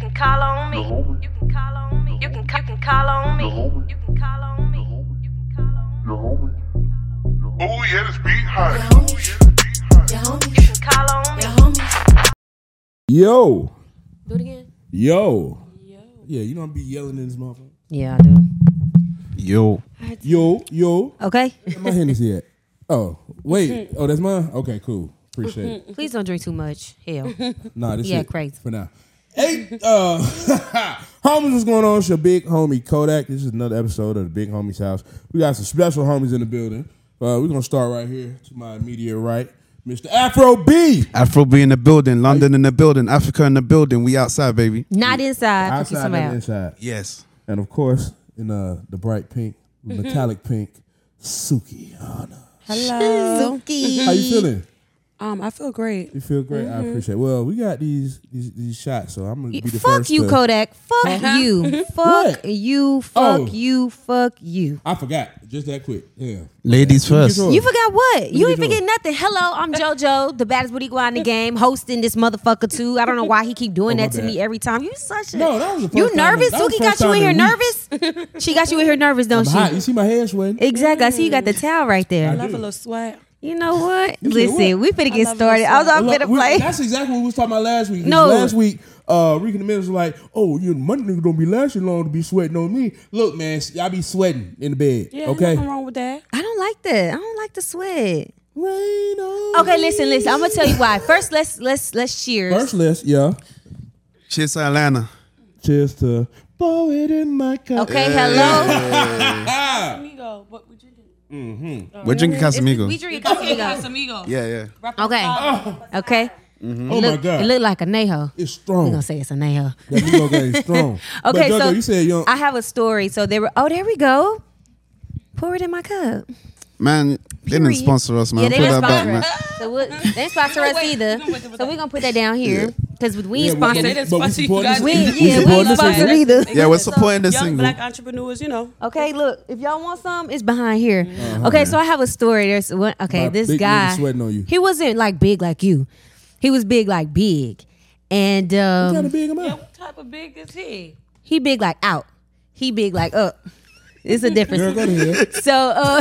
can call on me. You can call on me. You can call on me. You can call on me. You can call on me. Oh yeah, this beat hot. You can call on me. Yo. Do it again. Yo. Yeah, you don't be yelling in this motherfucker. Yeah, I do. Yo. Okay. Where my Hennessy at? Oh, wait. Oh, that's mine? Okay, cool. Appreciate it. Please don't drink too much. Hell. Nah, this Yeah, it crazy. for now. Hey, homies, what's going on? It's your big homie Kodak. This is another episode of the Big Homie's House. We got some special homies in the building. We're going to start right here to my immediate right. Mr. Afro B. Afro B in the building, London in the building, Africa in the building. We outside, baby. Not inside. Fuck you Outside somebody and else. inside. Yes. And of course, in the bright pink, metallic pink, Suki. Hello. Suki. How you feeling? I feel great. You feel great? I appreciate it. Well, we got these shots, so I'm going to be the Fuck first you, to... Kodak. Fuck you. Fuck What? you. Oh. Fuck you. Fuck you. I forgot. Just that quick. Yeah. Ladies first. yours. You forgot what? You me ain't get yours. forget nothing. Hello, I'm JoJo, the baddest booty guy in the game, hosting this motherfucker too. I don't know why he keep doing Oh, my that to bad. me every time. You such a... No, that was the You first time. nervous? That was Suki the got first you in time here in nervous? She got you in here nervous, don't I'm she? hot. You see my hair sweating? Exactly. I see you got the towel right I there. love a little sweat. You know what? You said Listen, what? we finna get love started. this I was song. finna Look, play. That's exactly what we was talking about last week. No. Last week, Rick and the Minister was like, oh, you my nigga don't be lasting long to be sweating on me. Look, man, y'all be sweating in the bed. Yeah, okay? nothing wrong with that. I don't like that. I don't like the sweat. Rain on Okay, me. listen. I'm gonna tell you why. First, let's cheers. First list, yeah. Cheers to Atlanta. Cheers to pour it in my cup. Okay, hello. Amigo, what we drinking? We're drinking Casamigos. We drink Casamigos. Amigo. Yeah. Okay. Okay. Oh my God. It look like a Neho. It's We're strong. gonna say it's a Neho. That Negro game is strong. Okay, but Jojo, so you said you don't. I have a story. So there we go. Pour it in my cup. Man, they didn't Period. sponsor us, man. Yeah, they Pull didn't that back, sponsor man. us. So they didn't sponsor us either. So we're gonna put that down here because we ain't but sponsored. they didn't but we sponsor you support guys. this. We We ain't support this sponsored single. either. Yeah, we're supporting this Young single. black entrepreneurs, you know. Okay, look, if y'all want some, it's behind here. Okay, so I have a story. There's one. Okay, About this big guy. niggas sweating on you. He wasn't like big like you. He was big like big, and What kind of big am I? Yeah, what type of big is he? he big like out. He big like up. It's a difference. Girl, go to here. So,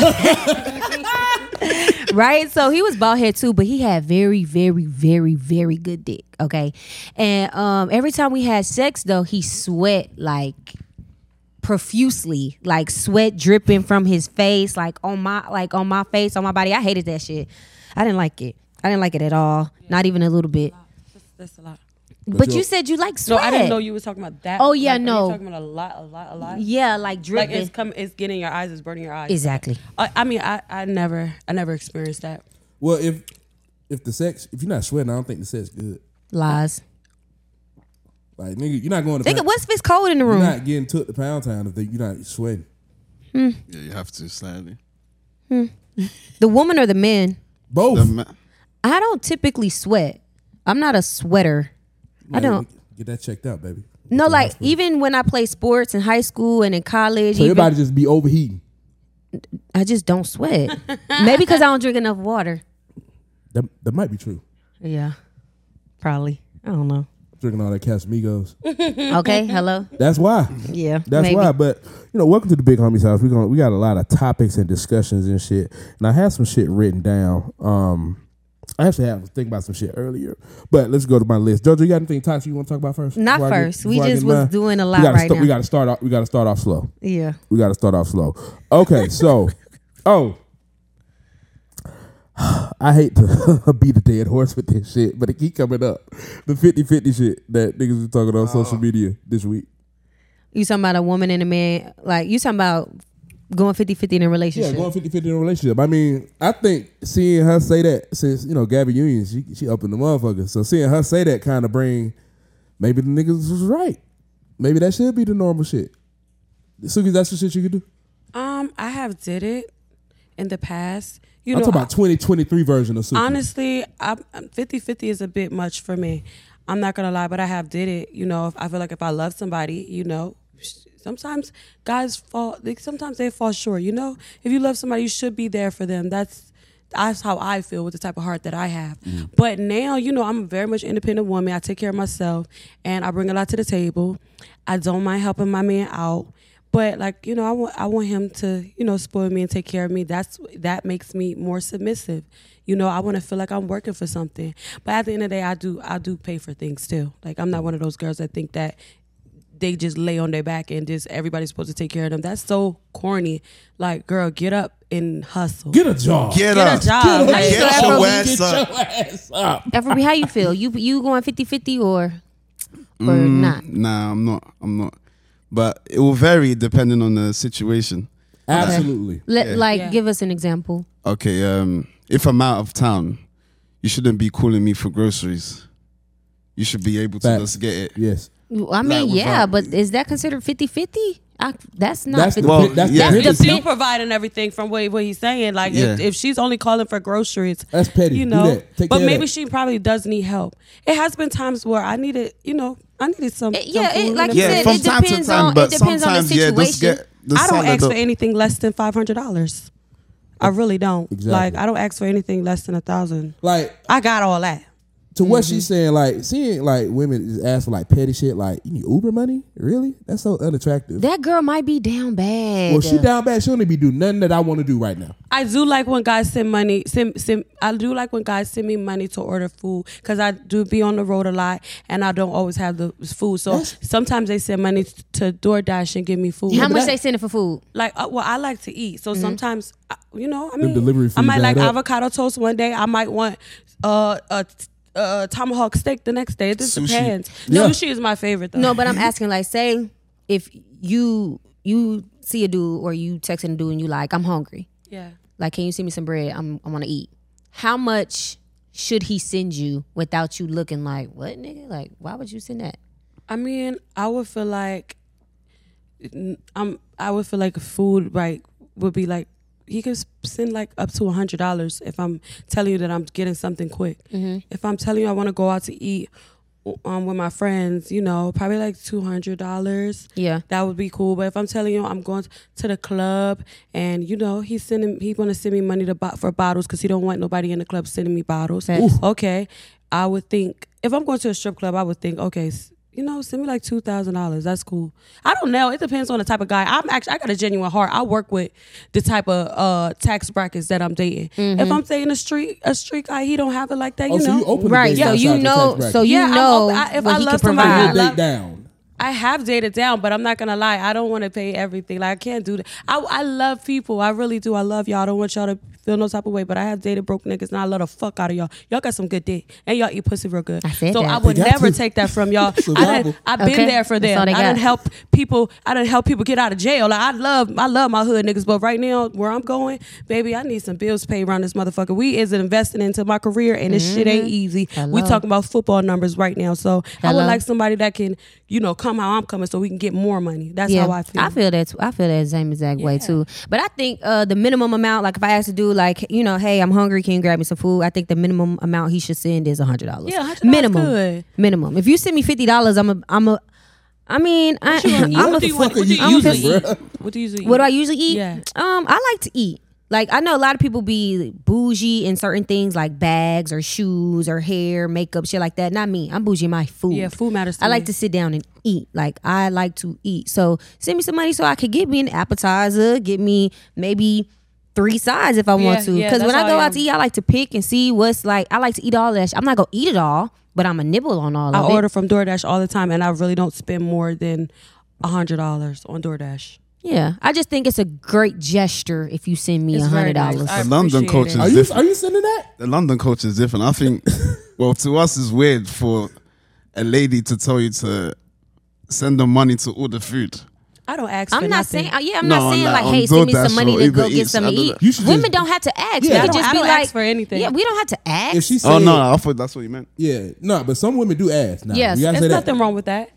right? So he was bald head too, but he had very, very, very, very good dick. Okay, and every time we had sex, though, he sweat like profusely, like sweat dripping from his face, like on my face, on my body. I hated that shit. I didn't like it. I didn't like it at all. Not even a little bit. That's a lot. But you're- you said you like So sweat. I didn't know you was talking about that. Oh, yeah, Like, are you no. talking about a lot. Yeah, like Like dripping. it's getting your eyes, it's burning your eyes. Exactly. I mean, I never experienced that. Well, if you're not sweating, I don't think the sex good. Lies. Like, nigga, you're not going to. Think, what's if it's cold in the You're room? not getting took to Pound Town if you're not sweating. Yeah, you have to slightly. The woman or the man? Both. I don't typically sweat. I'm not a sweater. I Like, don't. Get that checked out, baby. No, Get to like the hospital. even when I play sports in high school and in college, So your even, body just be overheating. I just don't sweat. Maybe because I don't drink enough water. That might be true. Yeah, probably. I don't know. Drinking all that Casamigos. Okay, hello. That's why. Yeah, That's maybe. why. But welcome to the Big Homie's House. We got a lot of topics and discussions and shit. And I had some shit written down. I actually had to think about some shit earlier. But let's go to my list. Jojo, you got anything toxic you want to talk about first? Not Before I get- first. We before I just get was mine? doing a We lot gotta right sta- now. We gotta start off slow. Yeah. We gotta start off slow. Okay, so I hate to beat a dead horse with this shit, but it keep coming up. The 50-50 shit that niggas was talking on social media this week. You talking about a woman and a man? Like you talking about going 50-50 in a Yeah, relationship? going 50-50 in a relationship. I mean, I think seeing her say that, since, Gabby Union, she up in the motherfucker. So seeing her say that kind of bring, maybe the niggas was right. Maybe that should be the normal shit. Suki, that's the shit you could do? I have did it in the past. I'm talking about 2023 version of Suki. Honestly, 50-50 is a bit much for me. I'm not gonna lie, but I have did it. If I feel like if I love somebody, sometimes guys sometimes they fall short. If you love somebody, you should be there for them. That's that's how I feel with the type of heart that I have. But now, I'm a very much independent woman. I take care of myself, and I bring a lot to the table. I don't mind helping my man out. But like, I want him to, spoil me and take care of me. That makes me more submissive. I want to feel like I'm working for something. But at the end of the day, I do pay for things too. Like, I'm not one of those girls that think that they just lay on their back and just everybody's supposed to take care of them. That's so corny. Like, girl, get up and hustle. Get a job. Get a up. job. Get your Get ass up. your ass up. Afrobeat, how you feel? You going 50-50 or not? Nah, I'm not. But it will vary depending on the situation. Absolutely. Give us an example. Okay, if I'm out of town, you shouldn't be calling me for groceries. You should be able to Facts. just get it. Yes. I mean, Like, yeah, without- but is that considered 50-50? That's not That's 50. the Well, that's yeah. the That's petty. still providing everything from what he's saying. Like, Yeah. if she's only calling for groceries, That's petty. you Do know. that. Take But care of maybe that. she probably does need help. It has been times where I needed some. Yeah, some food like and you Yeah, said, from it time to depends time, on but it depends on the sometimes, yeah, just situation. get the I don't salad ask for up. anything less than $500. I really don't. Exactly. Like, I don't ask for anything less than $1,000. Like, I got all that. to what she's saying, like, seeing like women just ask for like petty shit, like, you need Uber money? Really? That's so unattractive. That girl might be down bad. Well, she down bad. She don't even be doing nothing that I want to do right now. I do like when guys send money. I do like when guys send me money to order food because I do be on the road a lot and I don't always have the food. So That's- sometimes they send money to DoorDash and give me food. How but much that- they sending for food? Like, well, I like to eat. So sometimes, delivery I might fees like add up. avocado toast one day. I might want a tomahawk steak the next day. It just Sushi. depends. Yeah. Sushi is my favorite though. No, but I'm asking, like, say if you see a dude or you texting a dude and you like, I'm hungry. Yeah. Like, can you send me some bread? I want to eat. How much should he send you without you looking like, what, nigga? Like, why would you send that? I mean, I would feel like food would be like he could send like up to $100 if I'm telling you that I'm getting something quick. If I'm telling you I want to go out to eat with my friends, probably like $200. Yeah. That would be cool. But if I'm telling you I'm going to the club and he's going to send me money for bottles because he don't want nobody in the club sending me bottles. Facts. Okay, I would think if I'm going to a strip club, I would think, okay, send me like $2,000. That's cool. I don't know. It depends on the type of guy. I got a genuine heart. I work with the type of tax brackets that I'm dating. If I'm dating a street guy, he don't have it like that. Oh, so you open the Right. gate So outside you the know. tax bracket. So you Yeah, I'm know open. If what I he love can somebody, provide. I Date love- down. I have dated down, but I'm not gonna lie. I don't want to pay everything. Like, I can't do that. I love people. I really do. I love y'all. I don't want y'all to feel no type of way. But I have dated broke niggas, and I love the fuck out of y'all. Y'all got some good dick, and y'all eat pussy real good. I said so that. I would They got never to. take that from y'all. Survival. I've been Okay. there for That's them. all they I done got. help people. I done help people get out of jail. Like, I love my hood niggas. But right now, where I'm going, baby, I need some bills paid around this motherfucker. We is investing into my career, and this shit ain't easy. We Hello. talking about football numbers right now. So I Hello. would like somebody that can, come how I'm coming, so we can get more money. That's how I feel. I feel that too. I feel that same exact way too. But I think the minimum amount, like if I ask a dude, like, hey, I'm hungry, can you grab me some food? I think the minimum amount he should send is $100. Yeah, $100 minimum. good. Minimum. If you send me $50, I'm a. What do you usually eat? What do you usually eat? What do I usually eat? Yeah. I like to eat. Like, I know a lot of people be bougie in certain things like bags or shoes or hair, makeup, shit like that. Not me. I'm bougie in my food. Yeah, food matters to I like me. to sit down and eat. Like, I like to eat. So send me some money so I could get me an appetizer, get me maybe 3 sides if I want to. yeah, Because when that's I go how I out to eat, I like to pick and see what's like. I like to eat all that shit. I'm not going to eat it all, but I'm a nibble on all I of it. order from DoorDash all the time, and I really don't spend more than $100 on DoorDash. Yeah. I just think it's a great gesture if you send me It's very $100. nice. I The London appreciate culture it. Are is you different. are you sending that? The London culture is different. I think, well, to us it's weird for a lady to tell you to send them money to order food. I don't ask for I'm not nothing. saying, I'm No, not saying like like, on hey, send me DoorDash some money or to Uber go get Eats, something I to don't eat. know. You should Women just- don't have to ask. Yeah, we I can don't- just I be don't like, ask for anything. Yeah, we don't have to ask. If she said, Oh no, I thought that's what you meant. yeah, no, but some women do ask. Now. Yes, you gotta There's say nothing that. wrong with that.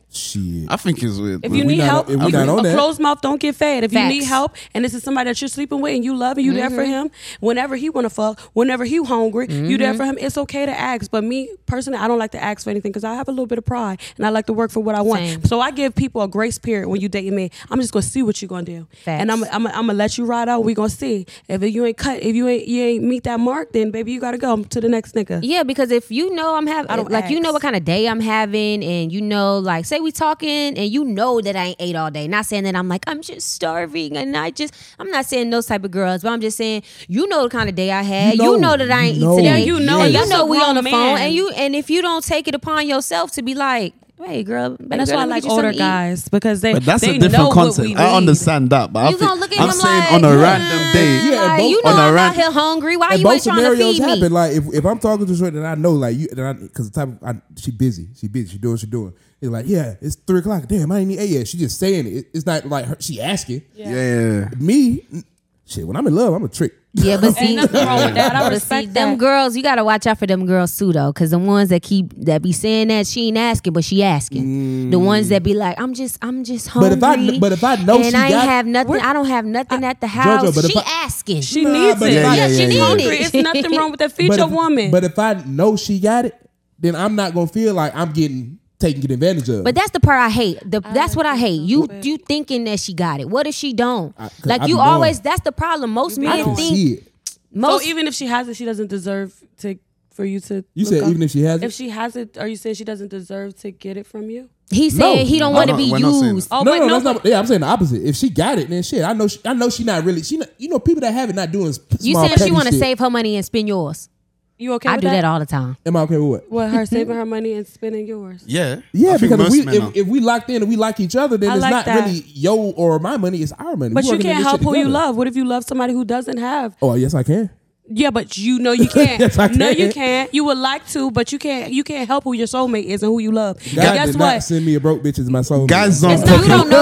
Shit. I think it's weird. If bro. you need not- help, if we not on a that. closed mouth don't get fed. If you need Facts. help and this is somebody that you're sleeping with and you love and you there for him, whenever he want to fuck, whenever he hungry, you there for him. It's okay to ask. But me personally, I don't like to ask for anything because I have a little bit of pride and I like to work for what I want. Same. So I give people a grace period when you dating me. I'm just gonna see what you're gonna do, Facts. and I'm gonna let you ride out. We gonna see if you ain't cut, if you ain't meet that mark, then baby you gotta go to the next nigga. Yeah, because if you know I'm I having, don't like, you know ask. what kind of day I'm having, and you know, like, say we talking, and you know that I ain't ate all day. Not saying that I'm like, I'm just starving, and I'm not saying those type of girls, but I'm just saying, you know the kind of day I had. You know that I ain't eat today. you know, and you that's know a we on the grown phone, man. and if you don't take it upon yourself to be like, hey girl, And that's why I like older guys because they But that's they a different know what concept. we I need. understand that, but You gonna look at I'm him saying like, on a random day. Yeah, and like, both- you know on a I'm out random- here hungry. Why And you both ain't trying to scenarios feed me? happen. Like if I'm talking to her, then I know like because the type of she busy. She doing what she doing. It's like, yeah, it's 3:00. Damn, I ain't eat yet. She just saying it. It's not like her, she asking. Yeah. Me, shit. When I'm in love, I'm a trick. Yeah, but see, Ain't nothing wrong with that. I but respect see, them that. girls, you gotta watch out for them girls too, though, because the ones that be saying that she ain't asking, but she asking. The ones that be like, I'm just hungry. But if I know and she I ain't got- have nothing, I don't have nothing at the house. but if She I- asking. She Nah, needs but it. if I- Yeah, she need hungry. it. It's nothing wrong with that. Feed your woman. But if I know she got it, then I'm not gonna feel like I'm getting taken advantage of. But that's the part I hate. That's what I hate. You thinking that she got it. What if she don't? 'cause Like I you be always. knowing. That's the problem. Most I men can think. see it. Most so even if she has it, she doesn't deserve for you to. You look said up. even if she has it. If she has it, are you saying she doesn't deserve to get it from you? he said he don't No, want to no, be we're not saying used. that. Oh, no, but no, no, that's but- not. Yeah, I'm saying the opposite. If she got it, then shit. I know she not really. You know, people that have it not doing. You small, saying she petty want to shit. save her money and spend yours? You okay? I with do that all the time. Am I okay with what? Well, her saving her money and spending yours. Yeah. Yeah, I think because most men are. if we locked in and we like each other, then I it's like not that. really yo or my money. It's our money. But We you working in can't this help shit who you together. love. What if you love somebody who doesn't have? Oh yes, I can. Yeah, but you know you can't. Yes, I No, you can. can't. You would like to, but you can't. You can't help who your soulmate is and who you love. God And guess did what? not send me a broke bitch as my soul. Guys don't It's fuck not, it. no,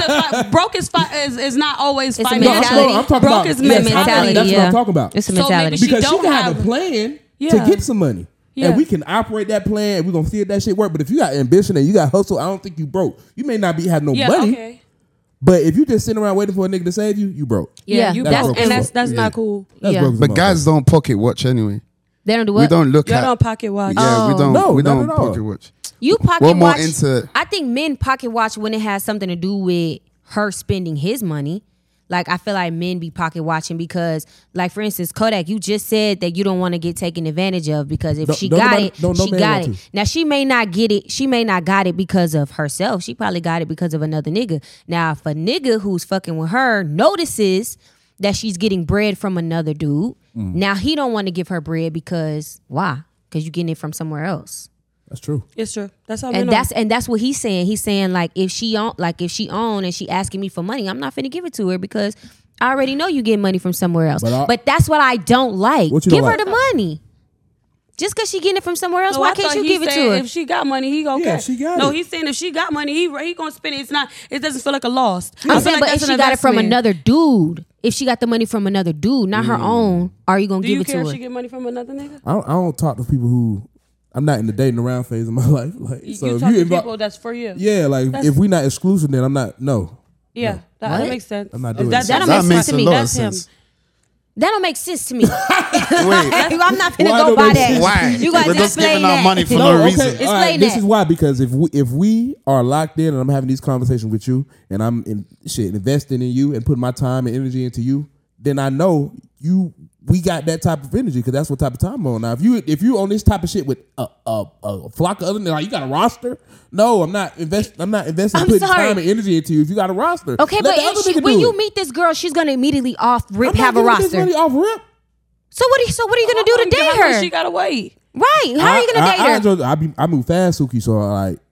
broke is not always It's a financial. mentality. I'm talking broke about is yes, mentality. That's what yeah. I'm talking about. It's a So maybe mentality. she Because she don't can have a have- plan to Yeah. get some money. Yeah. And we can operate that plan and we're gonna see if that shit work. But if you got ambition and you got hustle, I don't think you broke. You may not have no Yeah, money, okay. but if you just sitting around waiting for a nigga to save you, you broke. Yeah, Yeah, you that's broke, broke. and that's Yeah. not cool. That's Yeah. broke as a But guys motherfucker. don't pocket watch anyway. They don't do We what? don't look You at. don't pocket watch. Yeah, we don't. No, we not don't at all. pocket watch. You pocket We're more watch. into- I think men pocket watch when it has something to do with her spending his money. Like I feel like men be pocket watching because, like for instance, Kodak, you just said that you don't want to get taken advantage of because if she don't got nobody- it, no she man got want it. to. Now she may not get it. She may not got it because of herself. She probably got it because of another nigga. Now if a nigga who's fucking with her notices that she's getting bread from another dude, now he don't want to give her bread because why? Because you getting it from somewhere else. That's true. It's true. That's how. And men are. that's what he's saying. He's saying like if she own and she asking me for money, I'm not finna give it to her because I already know you get money from somewhere else. But That's what I don't like. What you Give don't her like? the money. Just because she getting it from somewhere else, No, why I can't thought you he give it said to her? If she got money, he okay. Yeah, she got no, it. he's saying if she got money, he gonna spend it. It's not. It doesn't feel like a loss. I I'm feel saying, like but if that's she an got it from investment. another dude, if she got the money from another dude, not her own, are you gonna Do give you it care to if her? she get money from another nigga? I don't talk to people who. I'm not in the dating around phase of my life. Like, so you if talk you to people that's for you. yeah, like That's- if we not exclusive, then I'm not. No, Yeah, that What? makes sense. I'm not doing That that. That That don't makes to a me. lot of That's him. sense. That don't make sense to me. Wait, I'm not finna Why go don't by make that. sense? why? You guys We're just explain giving our that. money for No, no okay. reason. All right, Explain this that. is why, because if we are locked in and I'm having these conversations with you and I'm investing in you and putting my time and energy into you, then I know we got that type of energy because that's what type of time I'm on. Now, if you on this type of shit with a flock of other like you got a roster, no, I'm not investing. I'm putting sorry. time and energy into you. If you got a roster, Okay, let but the other if she, nigga when do you it. meet this girl, she's gonna immediately off rip I'm not have a giving this roster. money off rip. So what are you gonna do to date her? She gotta wait. Right? How are you gonna date her? I move fast, Suki. So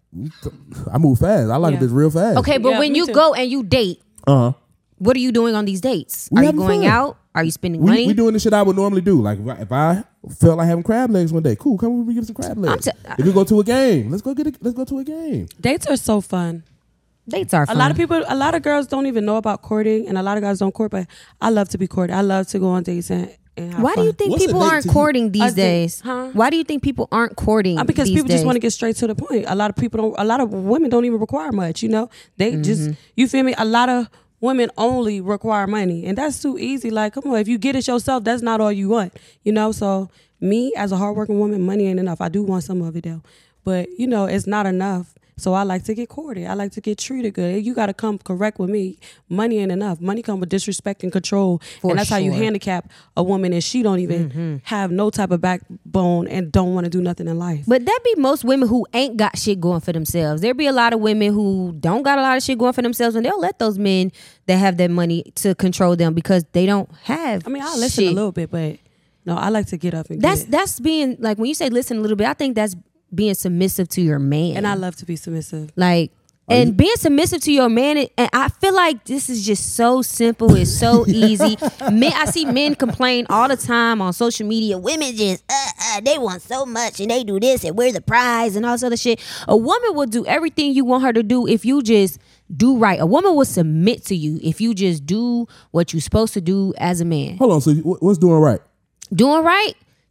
I move fast. I like Yeah. this real fast. Okay, but Yeah, when me you too. go and you date, what are you doing on these dates? We Are you having going fun. out? Are you spending money? We doing the shit I would normally do. Like if I felt like having crab legs one day, cool. Come with me, get some crab legs. If we go to a game, let's go to a game. Dates are so fun. Dates are A fun. a lot of girls don't even know about courting, and a lot of guys don't court. But I love to be courted. I love to go on dates, and and have Why do fun. you think What's a people date aren't to you? courting A these date, days? huh? Why do you think people aren't courting? Because these people just days? want to get straight to the point. A lot of people don't. A lot of women don't even require much. You know, they just, you feel me? A lot of women only require money, and that's too easy. Like, come on, if you get it yourself, that's not all you want. You know, so me as a hardworking woman, money ain't enough. I do want some of it though, but you know, it's not enough. So I like to get courted. I like to get treated good. You got to come correct with me. Money ain't enough. Money come with disrespect and control. For and that's how you sure. handicap a woman, and she don't even have no type of backbone and don't want to do nothing in life. But that be most women who ain't got shit going for themselves. There be a lot of women who don't got a lot of shit going for themselves, and they'll let those men that have that money to control them because they don't have. I mean, I listen shit. a little bit, but no, I like to get up and That's get. that's being like, when you say listen a little bit, I think that's being submissive to your man. And I love to be submissive. Like, and being submissive to your man, and I feel like this is just so simple. It's so easy. Men, I see men complain all the time on social media. Women just, they want so much, and they do this, and we're the prize, and all this other shit. A woman will do everything you want her to do if you just do right. A woman will submit to you if you just do what you're supposed to do as a man. Hold on. So what's doing right? Doing right,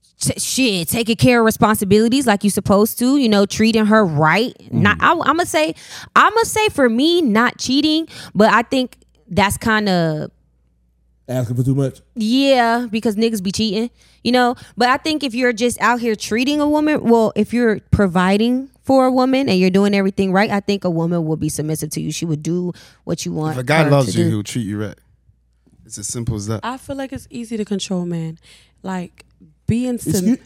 shit, taking care of responsibilities like you supposed to, you know, treating her right. Not, I'm gonna say for me, not cheating, but I think that's kind of, Asking for too much? yeah, because niggas be cheating, you know. But I think if you're just out here treating a woman, well, if you're providing for a woman and you're doing everything right, I think a woman will be submissive to you. She would do what you want. If a guy her loves to you, do. he'll treat you right. It's as simple as that. I feel like it's easy to control, man. Like being Excuse-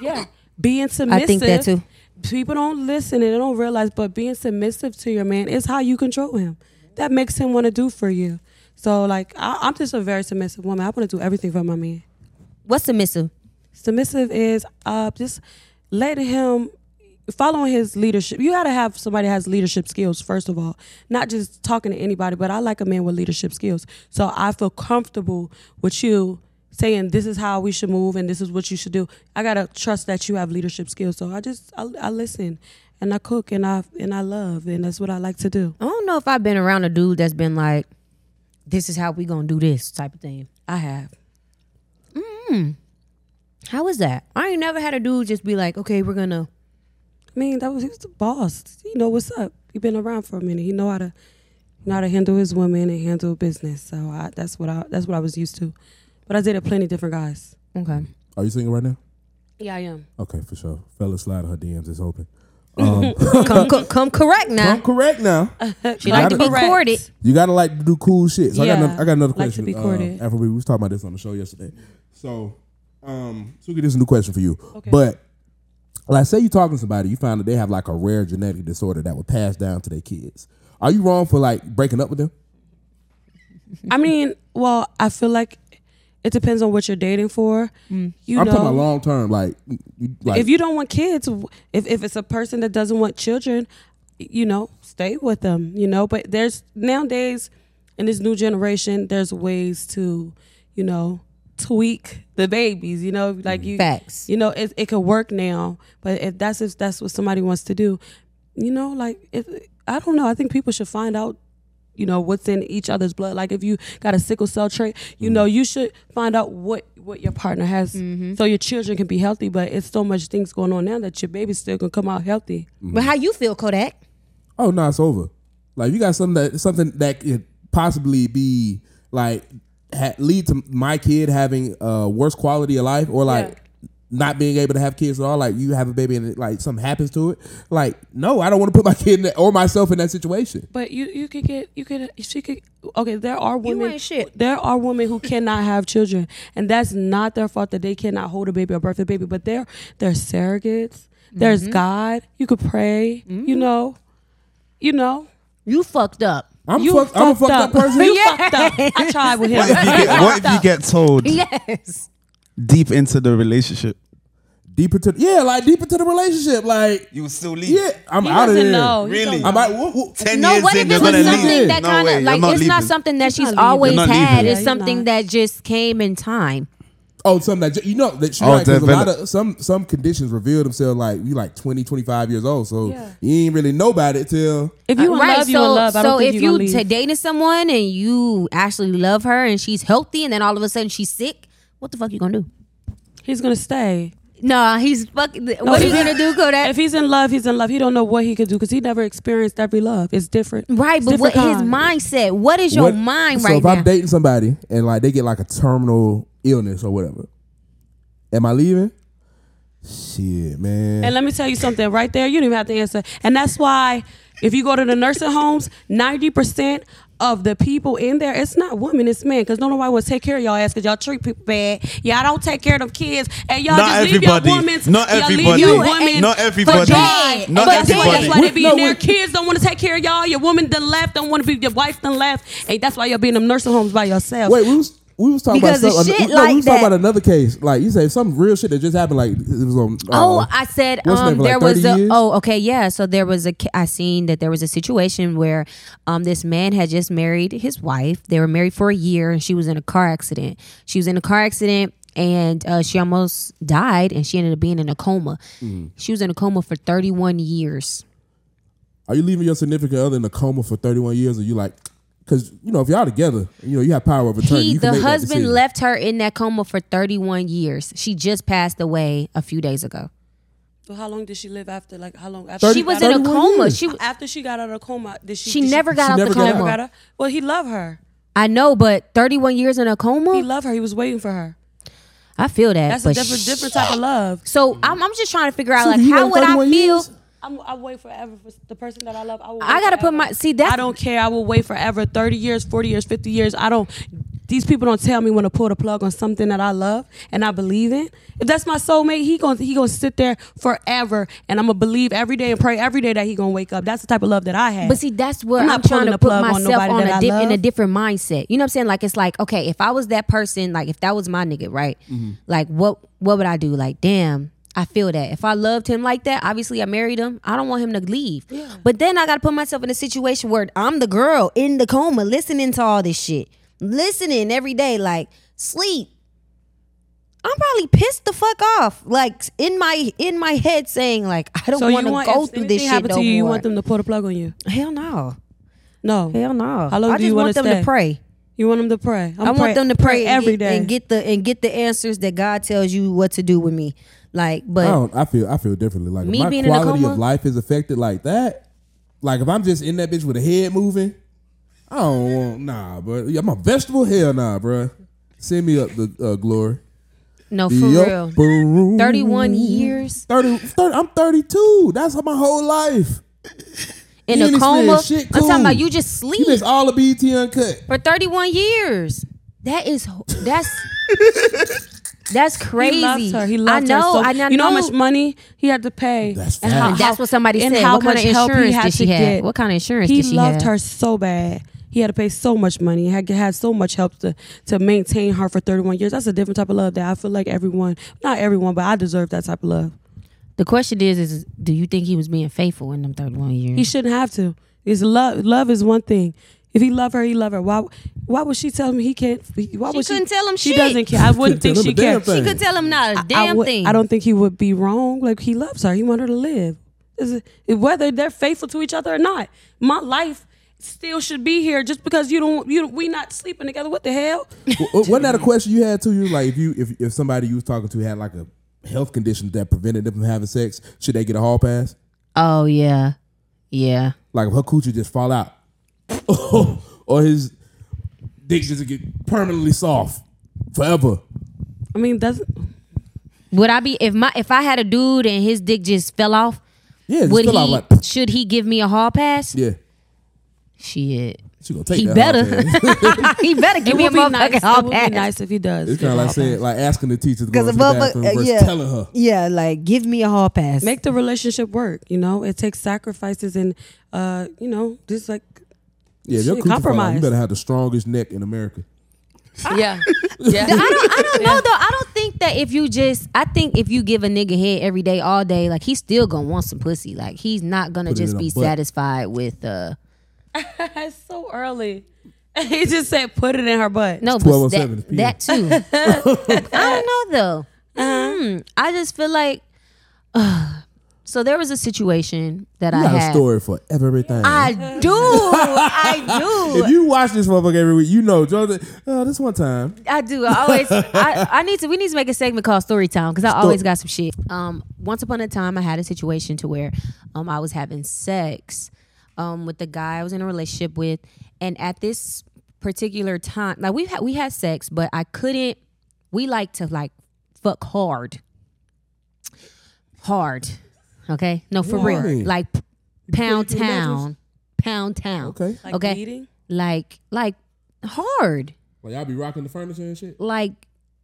being submissive. I think that too. People don't listen and they don't realize, but being submissive to your man is how you control him. That makes him want to do for you. So like, I'm just a very submissive woman. I want to do everything for my man. What's submissive? Submissive is just letting him, following his leadership. You got to have somebody that has leadership skills, first of all. Not just talking to anybody, but I like a man with leadership skills. So I feel comfortable with you saying this is how we should move and this is what you should do. I got to trust that you have leadership skills. So I listen and I cook and I love, and that's what I like to do. I don't know if I've been around a dude that's been like, this is how we gonna do this type of thing. I have. How is that? I ain't never had a dude just be like, okay, we're gonna. I mean, he was the boss. He know what's up. He been around for a minute. He know how to handle his women and handle business. So that's what I was used to. But I dated plenty of different guys. Okay. Are you single right now? Yeah, I am. Okay, for sure. Fellas, slide her DMs. It's open. Come correct now. I'm correct now. She like to be Correct. courted. You gotta like to do cool shit. So Yeah, I got another like to question. be courted. After we was talking about this on the show yesterday. So, Suki, this is a new question for you. Okay. But like, say you talking to somebody, you find that they have like a rare genetic disorder that would pass down to their kids. Are you wrong for like breaking up with them? I mean, well, I feel like it depends on what you're dating for. You I'm know, talking about long term. Like if you don't want kids, if it's a person that doesn't want children, you know, stay with them. You know, but there's nowadays in this new generation, there's ways to, you know, tweak the babies. You know, like you, Facts. you know, it could work now. But if that's what somebody wants to do, you know, like I don't know. I think people should find out, you know, what's in each other's blood. Like if you got a sickle cell trait, you know, you should find out what your partner has so your children can be healthy. But it's so much things going on now that your baby's still gonna come out healthy. But how you feel, Kodak? oh no, it's over. Like you got something that could possibly be like lead to my kid having worse quality of life, or like not being able to have kids at all. Like you have a baby and like something happens to it. Like no, I don't want to put my kid in that, or myself in that situation. But she could. Okay, there are women. ain't shit. There are women who cannot have children, and that's not their fault that they cannot hold a baby or birth a baby. But they're surrogates. There's God. You could pray. You know. You fucked up. I'm You a fucked up person. You fucked up. I tried with him. What if you get told Yes. deep into the relationship? deeper to the relationship. Like You will still leave. yeah, I'm He out of doesn't there. know. He Really? don't I'm know. out. 10 No, years what in, if you're it was gonna something leave. that No kind way, of like you're not it's not leaving. something that she's not leaving. always You're not had. leaving. It's Yeah, something you're that just came in time. Oh, something that she's Oh, right, 'cause a lot develop. of some conditions reveal themselves like you like 20, 25 years old. So Yeah. you ain't really know about it till If you in love, you in love. I don't so think if you you gonna leave. dating someone and you actually love her and she's healthy, and then all of a sudden she's sick, what the fuck you gonna do? He's gonna stay. Nah, he's fucking. What are you gonna do, Kodak? If he's in love, he's in love. He don't know what he could do because he never experienced every love. It's different. Right, It's but what different his kind. mindset? What is your mind so right if now? I'm dating somebody and like they get like a terminal illness or whatever, am I leaving? Shit, man. And let me tell you something right there. You don't even have to answer. And that's why if you go to the nursing homes, 90% of the people in there, it's not women, it's men. Because nobody will take care of y'all ass because y'all treat people bad. Y'all don't take care of them kids. And y'all Not just everybody. leave your women. Not y'all leave everybody. your women Not everybody. for dead. Not But that's everybody. why they be No, in there. we- Kids don't want to take care of y'all. Your woman done left, don't want to be, your wife done left. And that's why y'all be in them nursing homes by yourself. Wait, we was talking Because about of something. shit We like was that. talking about another case. Like you say, some real shit that just happened. Like it was on. I said what's the name, for there like was 30 years? okay, yeah. So there was I seen that there was a situation where this man had just married his wife. They were married for a year, and she was in a car accident. She was in a car accident, and she almost died, and she ended up being in a coma. She was in a coma for 31 years. Are you leaving your significant other in a coma for 31 years? Or you like, because you know if y'all together, you know you have power of attorney. You can The make that husband decision. left her in that coma for 31 years. She just passed away a few days ago. So how long did she live after? Like how long after? 30 She was in a 31 coma. years. She After she got out of the coma, did she? she did never got out the never got out. coma. got out? Well, he loved her. I know, but 31 years in a coma. He loved her. He was waiting for her. I feel that. That's a but different type of love. So I'm just trying to figure out So like you how wait would I 31 feel? years? I wait forever for the person that I love. I gotta put my that's I don't care. I will wait forever. 30 years, 40 years, 50 years. I don't. These people don't tell me when to pull the plug on something that I love and I believe in. If that's my soulmate, he gonna sit there forever, and I'm gonna believe every day and pray every day that he gonna wake up. That's the type of love that I have. But see, that's where I'm I'm not trying pulling to the put plug on myself nobody that I in a love. different mindset. You know what I'm saying? Like it's like, okay, if I was that person, like if that was my nigga, right? Like what would I do? Like, damn, I feel that. If I loved him like that, obviously I married him. I don't want him to leave. But then I gotta put myself in a situation where I'm the girl in the coma listening to all this shit. Listening every day, like sleep. I'm probably pissed the fuck off, like in my head, saying like I don't so want to go if through this anything shit happen no to you, more. you want them to pull the plug on you? Hell no, No. hell no. How long I do just you want wanna them stay? to pray. You want them to pray? I want them to pray every day. and get the answers that God tells you what to do with me. Like, but I feel differently. Like Me if my being in a quality coma? of life is affected like that. Like if I'm just in that bitch with a head moving, I don't want bro. I'm a vegetable. Hell nah, bro. Send me up the glory. no, for The real. upper room. 31 years 30, I'm 32. That's my whole life. in You a ain't coma. experienced shit, I'm talking cool. about you just sleep You missed all the BT uncut. for 31 years. That's crazy. He loves her. He loves I know. her. So, you know how much money he had to pay. That's and facts. And that's what somebody and said. how What kind of much help he insurance had did she to have? get. What kind of insurance He did she loved have? her so bad. He had to pay so much money. He had so much help to maintain her for 31 years. That's a different type of love that I feel like not everyone, but I deserve that type of love. The question is do you think he was being faithful in them 31 years? He shouldn't have to. It's love. Love is one thing. If he loved her, he loved her. Why would she tell him he can't? Why would couldn't tell him She shit. doesn't care. I wouldn't think Couldn't she tell him a cared. damn She thing. could tell him not a damn thing. I don't think he would be wrong. Like he loves her. He wanted her to live. Whether they're faithful to each other or not, my life still should be here. Just because we not sleeping together. What the hell? Wasn't that a question you had too? You was like, if somebody you was talking to had like a health condition that prevented them from having sex, should they get a hall pass? Oh yeah. Yeah. Like if her coochie just fall out, or his dick just get permanently soft forever. I mean, that's Would I be if I had a dude and his dick just fell off? Yeah, just Would fell he? out like Should he give me a hall pass? yeah. Shit. She gonna take He that better. hall pass. He better give it me a would be motherfucking nice. hall It would pass. be nice if he does. It's kind of like saying, like asking the teacher to go Because to a the motherfucker, bathroom versus yeah, telling her. yeah, like give me a hall pass. Make the relationship work. You know, it takes sacrifices and just like Yeah, if your shit, coochie fall out, you compromise. better have the strongest neck in America. yeah. I don't know though. I don't think that I think if you give a nigga head every day, all day, like he's still gonna want some pussy. Like he's not gonna Put it just in be a butt. satisfied with It's so early. He just said put it in her butt. no, 12:07 but PM. that too. I don't know though. I just feel like So there was a situation that You I got had. a story for everything. I do. I do. If you watch this motherfucker every week, you know, Jordan. This one time. I do. I always. We need to make a segment called Story Time because I always got some shit. Once upon a time, I had a situation to where, I was having sex, with the guy I was in a relationship with, and at this particular time, like we had sex, but I couldn't. We like to like fuck hard. Okay, no, for Why? real, like pound through the town, pound town. Okay. Like okay, bleeding? like hard. Like y'all be rocking the furniture and shit. Like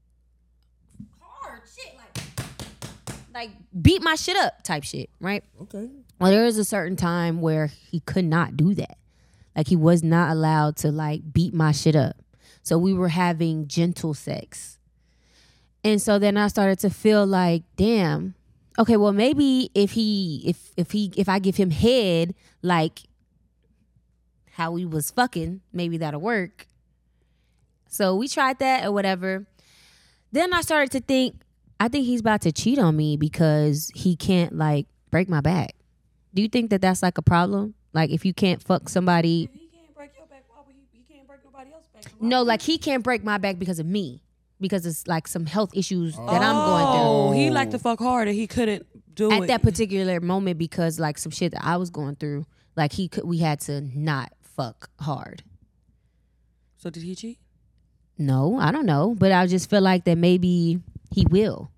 hard shit, like beat my shit up type shit, right? Okay. Well, there was a certain time where he could not do that. Like he was not allowed to like beat my shit up. So we were having gentle sex. And so then I started to feel like, damn, okay, well maybe if I give him head like how we was fucking, maybe that'll work. So we tried that or whatever. Then I started to think, I think he's about to cheat on me because he can't like break my back. Do you think that that's like a problem? Like if you can't fuck somebody. If he can't break your back, why would he can't break nobody else's back? No, like he can't break my back because of me. Because it's like some health issues that I'm going through. He liked to fuck hard and he couldn't do it. At that particular moment because like some shit that I was going through. Like we had to not fuck hard. So did he cheat? No, I don't know. But I just feel like that maybe he will.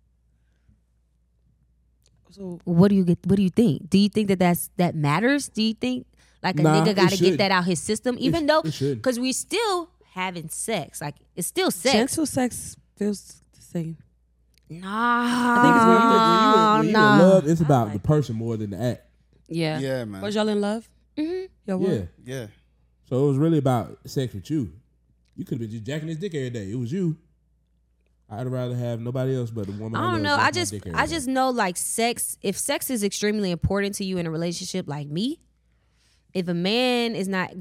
So What do you think? Do you think that matters? Do you think like a Nah, nigga got to it get should. that out his system, even though it should. because we still having sex, like it's still sex. gentle sex feels the same. Nah, I think it's when you in love, it's about the person more than the act. Yeah. Yeah, man. Was y'all in love? Mm-hmm. Yo, what? Yeah. Yeah. So it was really about sex with you. You could have been just jacking his dick every day. It was you. I'd rather have nobody else but the woman. I don't know. love I jack my just dick every I day. just know like sex. If sex is extremely important to you in a relationship, like me, if a man's not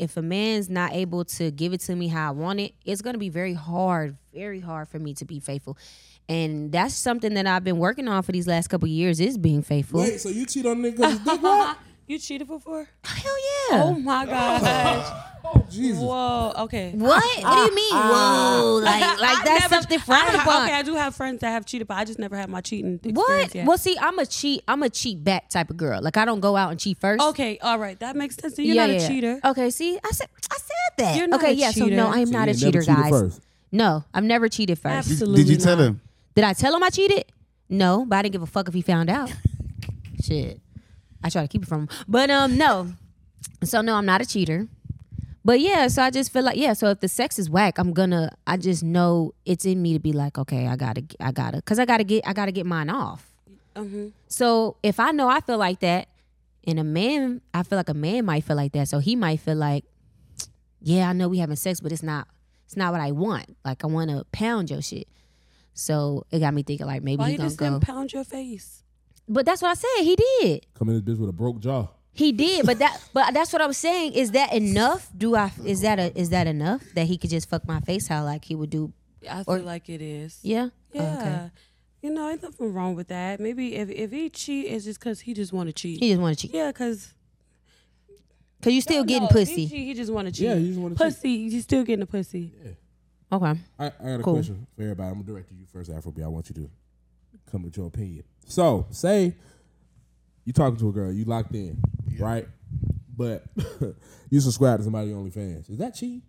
able to give it to me how I want it, it's gonna be very hard for me to be faithful. And that's something that I've been working on for these last couple of years is being faithful. Wait, so you cheat on a nigga 'cause his dick rock? You cheated before? Hell yeah. Oh my gosh. Oh Jesus! Whoa. Okay. What? What do you mean? Whoa. Like I that's never- something frowned upon. Okay, I do have friends that have cheated, but I just never had my cheating experience What? yet. Well, see, I'm a cheat back type of girl. Like I don't go out and cheat first. Okay, all right. That makes sense. You're not a cheater. Okay, see, I said that. You're not okay, a yeah. cheater. So no, I am So not you a ain't cheater, never cheated guys. first? No, I've never cheated first. Absolutely. Did you tell not. him? Did I tell him I cheated? No, but I didn't give a fuck if he found out. Shit, I try to keep it from him, but no. So no, I'm not a cheater. But yeah, so I just feel like so if the sex is whack, I just know it's in me to be like, okay, I gotta, cause I gotta get mine off. Mm-hmm. So if I know I feel like that, and I feel like a man might feel like that, so he might feel like, yeah, I know we having sex, but it's not what I want. Like I want to pound your shit. So it got me thinking like maybe Why he you gonna just go. didn't pound your face? But that's what I said. He did. Come in this bitch with a broke jaw. He did. But that's what I was saying. Is that enough? Is that enough that he could just fuck my face? How like he would do? I feel like it is. Yeah. Yeah. Oh, okay. You know, ain't nothing wrong with that. Maybe if he cheat, it's just because he just want to cheat. He just want to cheat. Yeah, because Cause you still getting if he pussy. cheat, he just want to cheat. Yeah, he just wanna cheat. pussy. He's still getting the pussy. Okay. I got a Cool. question for everybody. I'm gonna direct to you first, Afrobeat. I want you to come with your opinion. So, say you talking to a girl, you locked in, right? But you subscribe to somebody on OnlyFans. Is that cheating?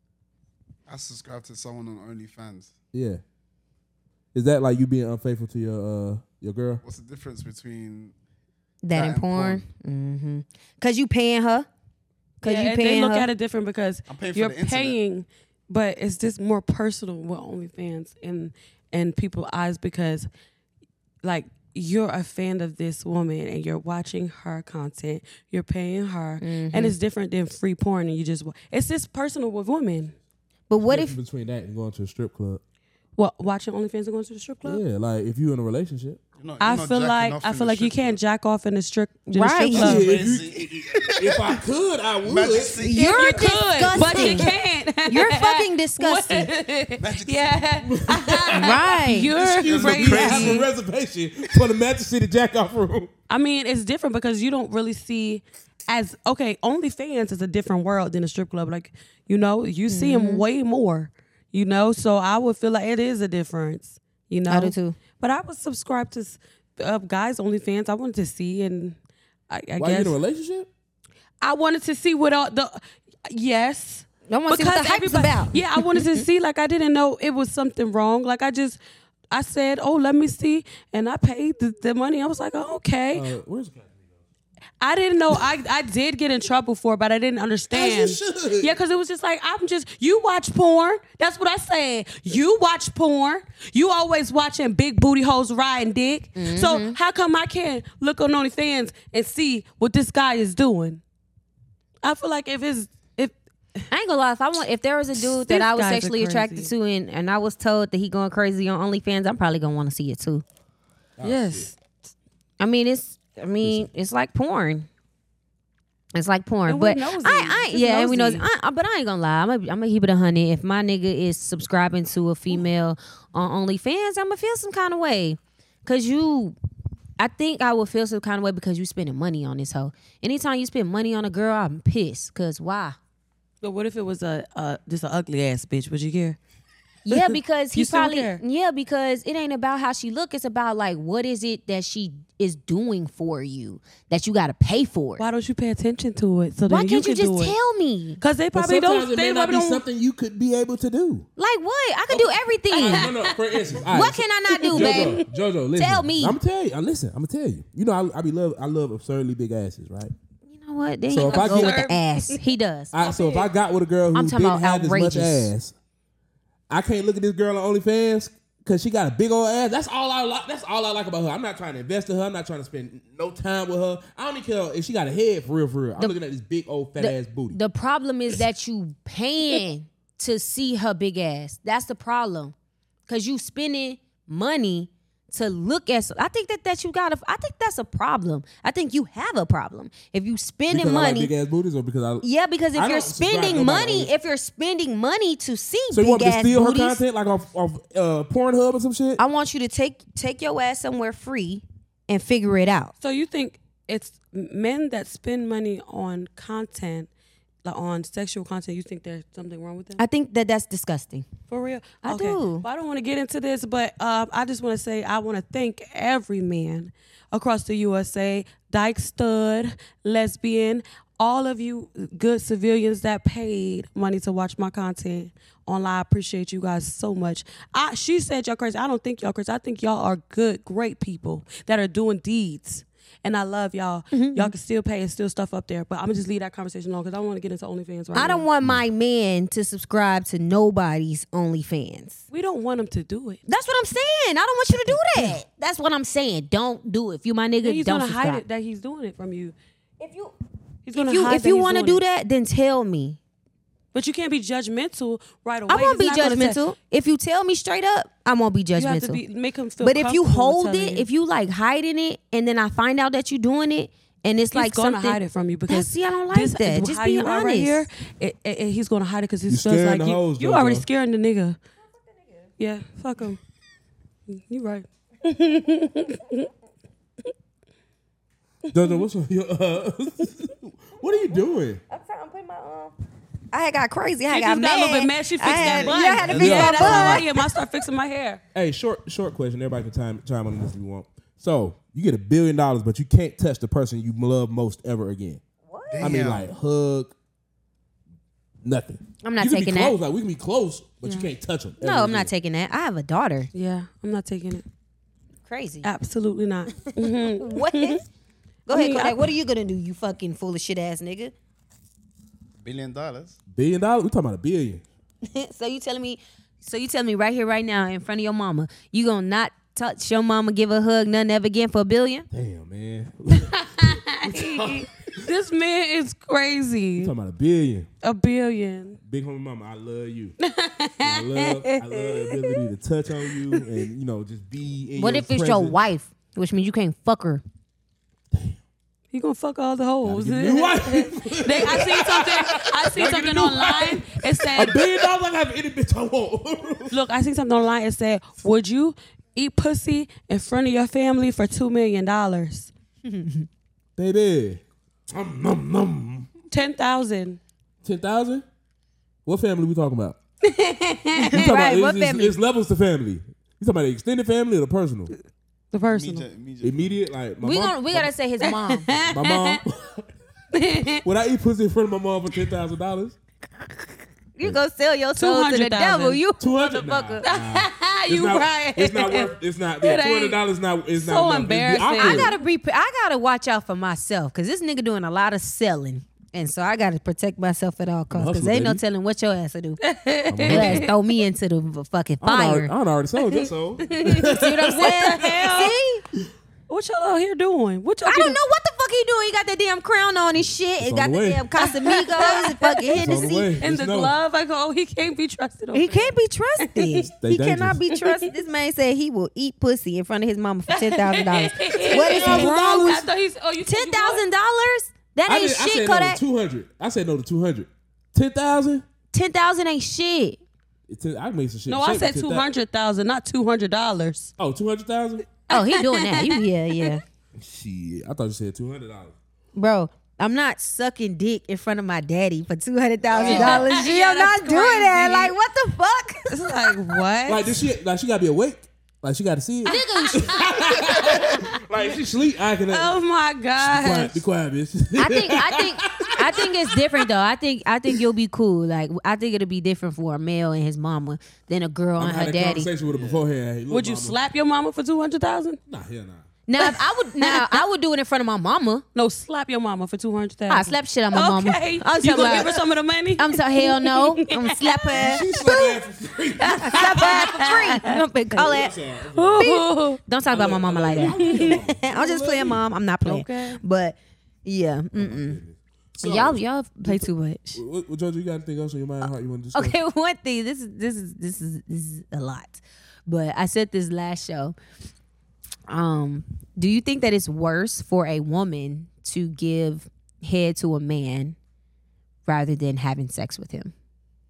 I subscribe to someone on OnlyFans. Yeah. Is that like you being unfaithful to your girl? What's the difference between That in and porn. Mm-hmm. Cause you paying her. Cause Yeah, you and paying they look her. at it different because I'm paying for you're the internet. paying, but it's just more personal with OnlyFans in people's eyes because, like, you're a fan of this woman and you're watching her content, you're paying her, and it's different than free porn. And it's just personal with women. But what Difference if? between that and going to a strip club? What, watching OnlyFans and going to the strip club? Yeah, like if you in a relationship. I feel like you can't jack off in the strip Right. club. If I could, I would. You're You could, but you disgusting. can't. You're fucking disgusting. Yeah. Right. You're Excuse me, crazy. You have a reservation for the Magic City jack off room. I mean, it's different because you don't really see as okay. OnlyFans is a different world than a strip club. Like you see them way more. So I would feel like it is a difference. I do too. But I was subscribed to guys OnlyFans. I wanted to see, and I Why you guess in a relationship? I wanted to see what all the yes. I want to see what the hype's everybody- about. Yeah, I wanted to see. Like I didn't know it was something wrong. Like I said, oh, let me see, and I paid the money. I was like, oh, okay. Where's I didn't know. I did get in trouble for it, but I didn't understand. As you should. Yeah, because it was just like, you watch porn. That's what I said. You watch porn. You always watching big booty hoes riding dick. So how come I can't look on OnlyFans and see what this guy is doing? I feel like if I ain't gonna lie. If there was a dude that These I was guys are sexually attracted crazy. to, and I was told that he going crazy on OnlyFans, I'm probably gonna want to see it too. yes. I mean, it's like porn. It's like porn, And we but nosy. I Just yeah, and we know. nosy. But I ain't gonna lie. I'm gonna keep it 100. If my nigga is subscribing to a female on OnlyFans, I'm gonna feel some kind of way, cause I think I would feel some kind of way because you spending money on this hoe. Anytime you spend money on a girl, I'm pissed. Cause why? But what if it was just an ugly ass bitch? Would you care? Yeah, because he You still probably care? yeah, because it ain't about how she look. It's about like what is it that she is doing for you that you got to pay for. Why don't you pay attention to it? So Why that can't you can just do it? tell me? Because they But probably sometimes don't. it may They not probably be don't. something you could be able to do. Like what? I can do everything. No, for instance. all right, What can I not do, baby? Jojo, listen. Tell me. I'm gonna tell you. Listen, I'm gonna tell you. You know, I love absurdly big asses, right? You know what? Then So you if I go get- with the ass. He does. So if I got with a girl who I'm talking didn't about have as much outrageous. ass, I can't look at this girl on OnlyFans because she got a big old ass. That's all I like. That's all I like about her. I'm not trying to invest in her. I'm not trying to spend no time with her. I don't even care if she got a head for real, for real. I'm looking at this big old fat ass booty. The problem is that you paying to see her big ass. That's the problem. Cause you spending money to look at. I think that you got. I think that's a problem. I think you have a problem if you spending because I like money. big ass booties, or because I Yeah, because if I you're don't subscribe to spending nobody money, on if you're spending money to see so you want big me to ass steal her booties, content like off Pornhub or some shit? I want you to take your ass somewhere free and figure it out. So you think it's men that spend money on content, like on sexual content? You think there's something wrong with them? I think that's disgusting. For real? I Okay. do. Well, I don't want to get into this, but I just want to say I want to thank every man across the USA, dyke stud, lesbian, all of you good civilians that paid money to watch my content online. I appreciate you guys so much. She said y'all crazy. I don't think y'all crazy. I think y'all are good, great people that are doing deeds. And I love y'all. Y'all can still pay and still stuff up there. But I'm going to just leave that conversation alone because I don't want to get into OnlyFans right now. I don't want my man to subscribe to nobody's OnlyFans. We don't want them to do it. That's what I'm saying. I don't want you to do that. That's what I'm saying. Don't do it. If you my nigga, And he's don't going to subscribe. hide it that he's doing it from you. If you He's going to hide if that you he's want to doing do it. that, then tell me. But you can't be judgmental right away. I won't be It's not gonna judgmental. If you tell me straight up, I won't be You have to judgmental. make him feel But if you comfortable hold telling it, you. if you like hiding it, and then I find out that you're doing it, and it's he's like gonna something, hide it from you because see, I don't like this, that. Just how be you are honest. right here. He's gonna hide it because he You feels scaring like the hoes, you already Jojo. scaring the nigga. Yeah, fuck him. You right. Jojo, what's your, what are you doing? I'm putting my I had got crazy. I She had got just got a little mad. bit mad. She fixed I had, that bun. Yeah, I had to fix Yeah, my that's why I bun. am. I start fixing my hair. Hey, short question. Everybody can chime on this if you want. So you get $1 billion, but you can't touch the person you love most ever again. What? I mean, like hug, nothing. I'm not you can taking be that. close. Like we can be close, but you can't touch them. No, I'm not taking that. I have a daughter. Yeah, I'm not taking it. Crazy. Absolutely not. What? Go ahead, mean, Kodak. What are you gonna do? You fucking full of shit ass nigga. $1 billion. $1 billion. We talking about $1 billion. So you telling me right here, right now, in front of your mama, you gonna not touch your mama, give her a hug, nothing ever again for $1 billion? Damn, man. This man is crazy. talking about $1 billion. $1 billion. Big homie mama, I love you. I love the ability to touch on you and just be in What your if it's your presence. wife, which means you can't fuck her? He You gonna fuck all the hoes. Get a new wife. I seen something online. It said $1 billion, I can have any bitch I want. Look, I seen something online. It said, would you eat pussy in front of your family for $2 million? Baby. 10,000. 10,000? What family we talking about? You talking about what family? It's levels to family. You talking about the extended family or the personal? The personal. Immediate, like my mom. We gotta say his mom. My mom. Would I eat pussy in front of my mom for $10,000? You go sell your soul to the 200,000. devil. You 200. motherfucker. You right. It's not worth. It's not. It $200 is not. It's so not enough. embarrassing. I gotta watch out for myself because this nigga doing a lot of selling. And so I gotta protect myself at all costs because Hustle, ain't no baby. telling what your ass will do. Your ass throw me into the fucking fire. I already sold your soul. See what I'm saying? See? What y'all out here doing? What y'all I don't know what the fuck he doing. He got that damn crown on his shit. He on got the the way. damn Casamigos and fucking It's on the way. Hennessy. in Just the know. glove? I go, oh, he can't be trusted. He can't be trusted. They He cannot be trusted. This man said he will eat pussy in front of his mama for $10,000. What is wrong I with thought he's. Oh, you $10,000? That ain't I shit, said no Kodak. to 200. I said no to 200. 10,000. 10,000 ain't shit. I made some shit. No, I Shit said for 200,000, not $200. Oh, 200,000. Oh, he doing that. Yeah. Shit, I thought you said $200. Bro, I'm not sucking dick in front of my daddy for $200,000. Yeah, I'm not that's doing that. crazy. Like, what the fuck? It's like, what? Like this shit. Like she gotta be awake. Like she gotta see it. Like if she sleep, I can. Oh my God. Be quiet, bitch. I think it's different though. I think you'll be cool. Like I think it'll be different for a male and his mama than a girl I and had her a daddy. conversation with her beforehand. Hey, look, Would you mama. slap your mama for 200,000? Nah, hell nah. Now I would do it in front of my mama. No, slap your mama for 200,000. I slap shit on my mama. Okay, I'm you talking gonna give her about. some of the money? I'm so hell no. I'm gonna slap her ass. She slapped her ass for free. Slap her ass for free. I'm gonna call it. Ooh. Don't talk about my mama like that. I'm just playing, mom. I'm not playing. Okay. But yeah, So, y'all play too much. What, Georgia, you got anything else on your mind? Heart you want to discuss? Okay, one thing. This is a lot, but I said this last show. Do you think that it's worse for a woman to give head to a man rather than having sex with him,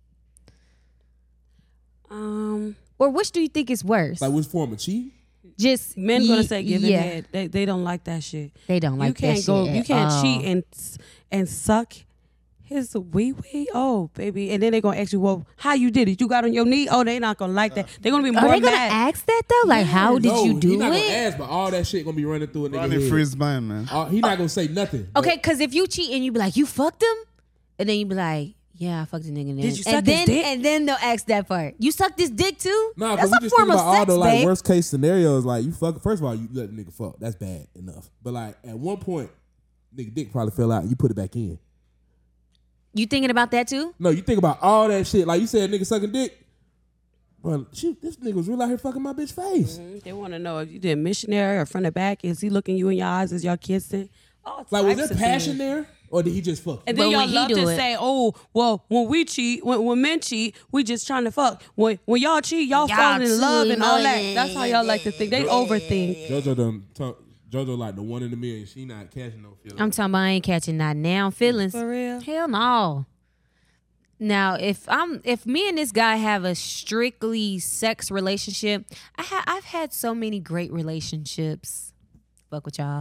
or which do you think is worse? Like which form of cheating? Just men gonna say giving yeah. head. They don't like that shit. They don't like you can't that go. shit You at can't all. cheat and suck his wee wee. Oh baby, and then they gonna ask you, well, how you did it? You got on your knee? Oh, they not gonna like that. They're gonna be more Are they gonna mad. ask that though? Like, how did No, you do he not gonna it? ask, but all that shit gonna be running through a nigga Running head. through his mind, man. He not gonna say nothing. Okay, because if you cheat and you be like, you fucked him, and then you be like, yeah, I fucked a nigga. Did you suck and his then, dick? And then they'll ask that part. You sucked his dick too? Nah, That's because we a just form think of about all sex, the like babe. worst case scenarios. Like you fuck. First of all, you let a nigga fuck. That's bad enough. But like at one point, nigga dick probably fell out. And you put it back in. You thinking about that too? No, you think about all that shit. Like you said, nigga sucking dick. Well, shoot, this nigga was really out here fucking my bitch face. They want to know if you did missionary or front or back. Is he looking you in your eyes? Is y'all kissing? All Like was types there of passion things. there, or did he just fuck? And But then y'all when he love do to it- say, "Oh, well, when we cheat, when men cheat, we just trying to fuck. When y'all cheat, y'all Y'all falling in love too and all that." annoying. That's how y'all like to think. They overthink. JoJo like the one in the million. She not catching no feelings. I'm talking about I ain't catching not now feelings. For real? Hell no. Now, if me and this guy have a strictly sex relationship, I've had so many great relationships. Fuck with y'all.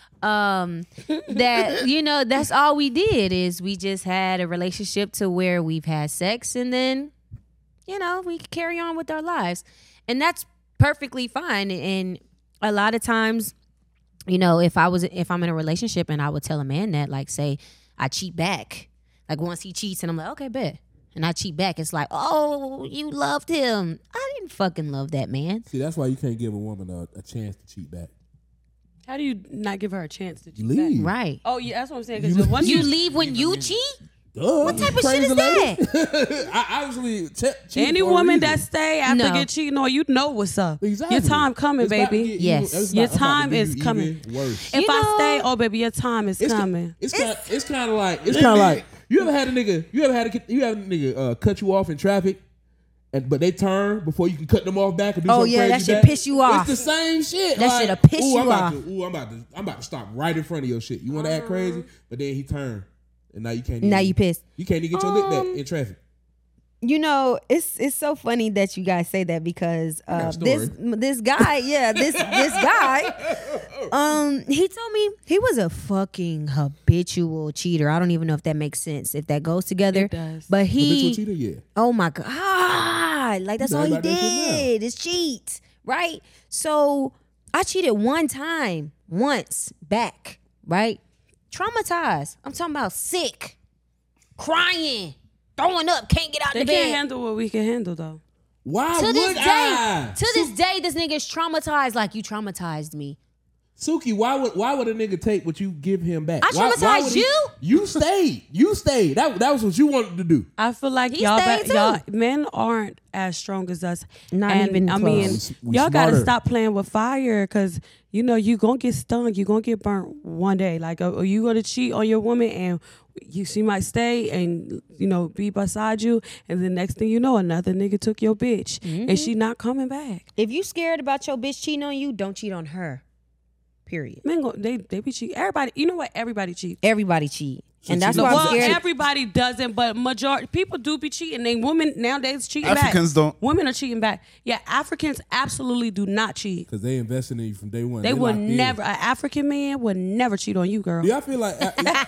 That that's all we did is we just had a relationship to where we've had sex and then we can carry on with our lives, and that's perfectly fine. And a lot of times, if I'm in a relationship and I would tell a man that, like, say I cheat back, like once he cheats and I'm like, okay, bet, and I cheat back, it's like, oh, you loved him. I didn't fucking love that man. See, that's why you can't give a woman a chance to cheat back. How do you not give her a chance to cheat Leave. back? Right. Oh yeah, that's what I'm saying. Because once You leave when you cheat? Duh. What type of shit Crazy is lady. that? I obviously cheat any for a woman reason. that stay after No. get cheated on, you know what's up. Exactly. Your time coming, It's about to baby. get Yes. even- it's Your about to time be is even coming. Worse. If I know- stay, oh baby, your time is coming. It's kind of like you ever had a nigga cut you off in traffic, but they turn before you can cut them off back and do Oh, something yeah, crazy that shit back. piss you off. It's the same shit. That shit'll piss ooh, you I'm about off. To, I'm about to stop right in front of your shit. You want to act crazy, but then he turned, and now you can't. Now even, you pissed. You can't even get your lick back in traffic. You know, it's so funny that you guys say that because got a story. this guy, this guy, he told me he was a fucking habitual cheater. I don't even know if that makes sense, if that goes together. It does. But Habitual he, cheater, yeah. oh my god, like that's You all know he about that shit did is cheat, right? So I cheated one time, once back, right? Traumatized. I'm talking about sick, crying. Throwing up, can't get out They the can't bed. handle what we can handle though. Why To would this day, I? to this day, this nigga is traumatized like you traumatized me. Suki, why would a nigga take what you give him back? I traumatized would he- you? You stayed. You stayed. That was what you wanted to do. I feel like He y'all, stayed y'all too. men aren't as strong as us. Not and even I close. mean, We y'all gotta smarter. stop playing with fire because you know you gonna get stung. You gonna get burnt one day. Like, are you gonna cheat on your woman and she might stay and be beside you, and the next thing you know, another nigga took your bitch and she not coming back. If you scared about your bitch cheating on you, don't cheat on her. Period. Men they be cheating. Everybody, you know what? Everybody cheats. Everybody cheat. And that's cheat why on- I'm Well, scared. everybody doesn't, but majority people do be cheating. They women nowadays cheating Africans back. don't. Women are cheating back. Yeah, Africans absolutely do not cheat. Because they invested in you from day one. They would locked in. never. An African man would never cheat on you, girl. Do y'all feel like?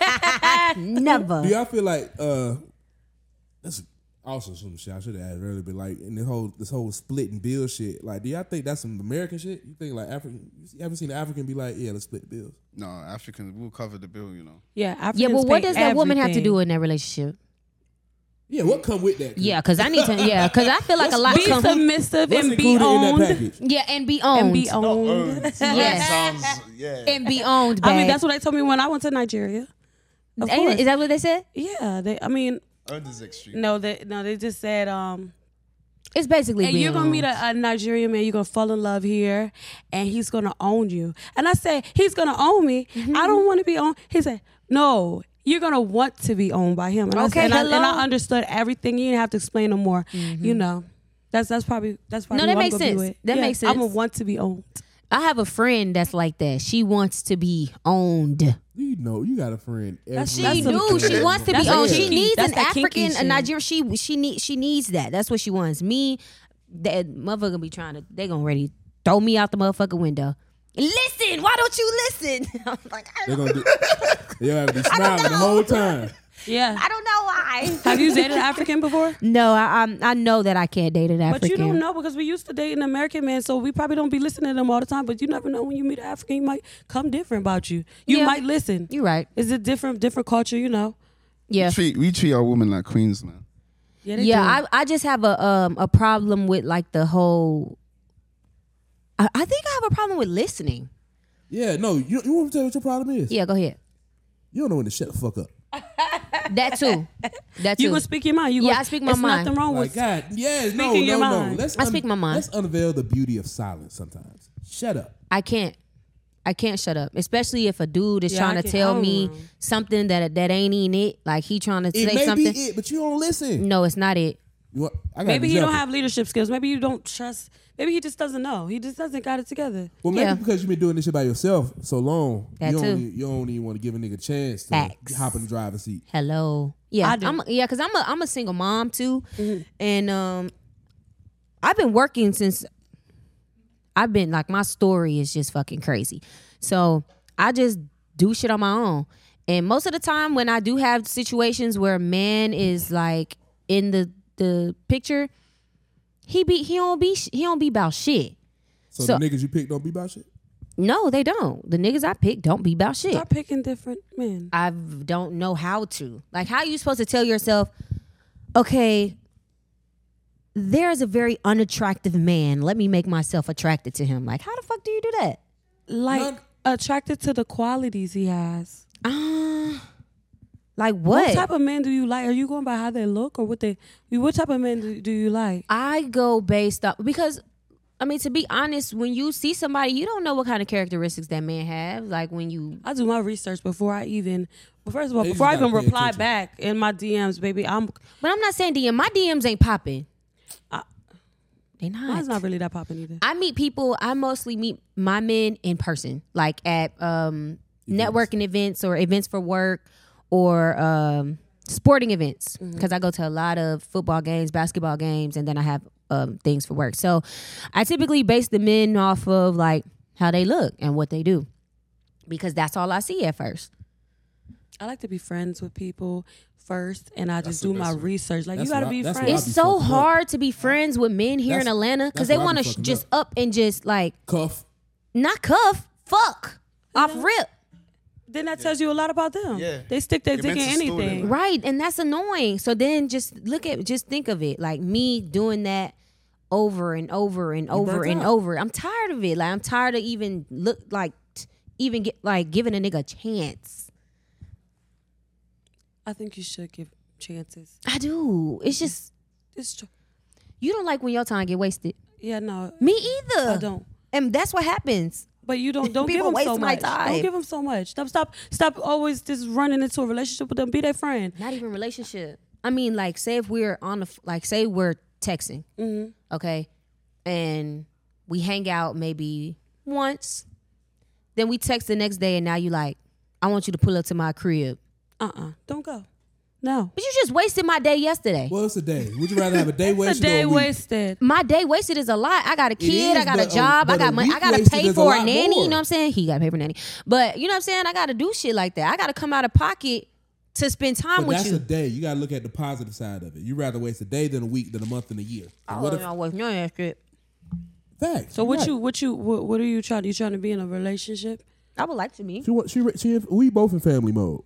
Never. Do y'all feel like? That's also some shit I should have asked earlier, but like in this whole split and bill shit. Like, do y'all think that's some American shit? You think like African? You haven't seen an African be like, yeah, let's split the bills. No, Africans will cover the bill. Yeah, Africans Yeah, but what pay does that woman have to everything. do in that relationship? Yeah, what come with that? Yeah, because I need to. Yeah, because I feel like a lot Be come. submissive What's and be included in that owned. package? Yeah, and be owned. And be owned. Yes. Sounds, yeah. And be owned. I mean, babe. that's what they told me when I went to Nigeria. Of Ain't it- course. Is that what they said? Yeah, I mean, Earned is extreme. no, they just said, It's basically and being you're gonna meet owned. a Nigerian man, you're gonna fall in love here, and he's gonna own you. And I said, he's gonna own me. Mm-hmm. I don't want to be owned. He said, no, you're gonna want to be owned by him. And Okay, I said, and hello. I understood everything. You didn't have to explain no more. You know, that's probably No, who that I'm makes gonna be sense. with. That makes I'm sense. gonna want to be owned. I have a friend that's like that. She wants to be owned. You know, you got a friend. That's- She that's do. some- She wants to be That's owned. that She kinky- needs that's an that kinky African, a shit. Nigerian. She needs that. That's what she wants. Me, that motherfucker be trying to. They gonna ready throw me out the motherfucking window. Listen, why don't you listen? I'm like, I They're don't, gonna do. They'll have to be smiling the whole time. Yeah. I don't know why. Have you dated an African before? No, I know that I can't date an African. But you don't know because we used to date an American man, so we probably don't be listening to them all the time. But you never know when you meet an African, he might come different about you. You Yeah. might listen. You're right. It's a different culture, you know. Yeah. We treat our women like queens, man. Yeah, they Yeah, do. I just have a problem with like the whole. I think I have a problem with listening. Yeah, no, you want to tell me what your problem is? Yeah, go ahead. You don't know when to shut the fuck up. That too. That too. You gonna speak your mind. Yeah, I speak my it's mind. nothing wrong Like, with God, yes, no, Speaking your no. mind. Let's I speak my mind. Let's unveil the beauty of silence sometimes. Shut up. I can't shut up, especially if a dude is Yeah, trying I to can't- tell I don't me know. something that ain't in it. Like he trying to It say may something. be it, but you don't listen. No, it's not it. You want, I got an Maybe he don't example. have leadership skills. Maybe you don't trust. Maybe he just doesn't know. He just doesn't got it together. Well, maybe Yeah. because you've been doing this shit by yourself so long, That you too. don't even want to give a nigga a chance to Facts. hop in the driver's seat. Hello. Yeah, I do. because I'm a single mom too, and I've been working since. I've been like my story is just fucking crazy, so I just do shit on my own. And most of the time, when I do have situations where a man is like in the picture, he don't be about shit. So, So- the niggas you pick don't be about shit? No, they don't. The niggas I pick don't be about shit. Start picking different men. I don't know how to. Like, how are you supposed to tell yourself, okay, there's a very unattractive man. Let me make myself attracted to him. Like, how the fuck do you do that? Like None- attracted to the qualities he has. Like What what? type of men do you like? Are you going by how they look or what type of men do you like? I go based off because, I mean, to be honest, when you see somebody, you don't know what kind of characteristics that man have. Like when you, I do my research before I even. Well, first of all, They before I just even gotta pay reply attention. back in my DMs, baby, but I'm not saying DM. My DMs ain't popping. They not. Mine's not really that popping either. I meet people. I mostly meet my men in person, like at networking events or events for work or sporting events. Because I go to a lot of football games, basketball games, and then I have things for work. So I typically base the men off of like how they look and what they do, because that's all I see at first. I like to be friends with people first, and I just do my research. Like, you got to be that's friends. why I It's be so fucking up. hard to be friends with men here in That's- Atlanta because that's they why I want be to fucking just up. up and just like Cuff. not cuff, fuck off rip. Then that tells you a lot about them. Yeah. They stick their You're dick in meant to store them. anything. Right, and that's annoying. So then just think of it like me doing that over and over and over burnt and out. over. I'm tired of it. Like I'm tired of even get like giving a nigga a chance. I think you should give chances. I do. It's just It's true. you don't like when your time get wasted. Yeah, no, Me either. I don't. And that's what happens. But you don't give People them so waste my much. time. Don't give them so much. Stop always just running into a relationship with them. Be their friend. Not even relationship. I mean, like, say if we're on the say we're texting, okay, and we hang out maybe once, then we text the next day, and now you like, I want you to pull up to my crib, Don't go. No. but you just wasted my day yesterday. Well, it's a day. Would you rather have a day It's wasted a day or a week? wasted. My day wasted is a lot. I got a kid, is, I got a but, job, I but got a money, I week gotta wasted pay is a for a lot nanny. more. You know what I'm saying? He gotta pay for a nanny, but you know what I'm saying? I gotta do shit like that. I gotta come out of pocket to spend time But with that's you. a day. You got to look at the positive side of it. You rather waste a day than a week than a month than a year. And what if no, wait, no, that's good. facts? So what are you trying? You trying to be in a relationship? I would like to be. We both in family mode.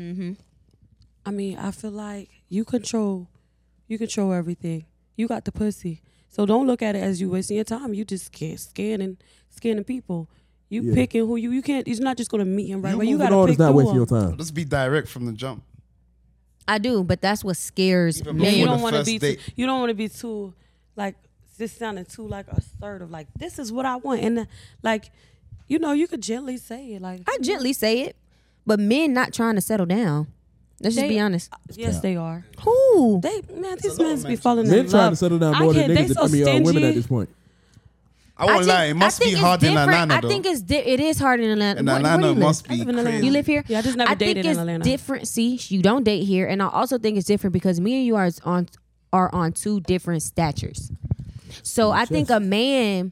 I mean, I feel like you control everything. You got the pussy. So don't look at it as you wasting your time. You just scanning people. You Yeah. picking who you can't. You're not just gonna meet him right You away. You Moving gotta on pick is not through wasting him. your time. Just be direct from the jump. I do, but that's what scares Even Yeah, before you the don't want to first be. date. You don't want to be too like this sounding too like assertive. Like, this is what I want, and like, you know, you could gently say it. Like, I gently say it, but men not trying to settle down. Let's just They- be honest. yes, they are. Who? These men be falling in Men love. trying to settle down more than They niggas. so women stingy. at this point. I won't lie. It must be it's hard in different. Atlanta, I though. think it is hard in Atlanta. In Where do Atlanta, you it live? must I be live in Atlanta. crazy. You live here? Yeah, I just never I dated think in it's Atlanta. different. See, you don't date here, and I also think it's different because me and you are on two different statures. So I think a man,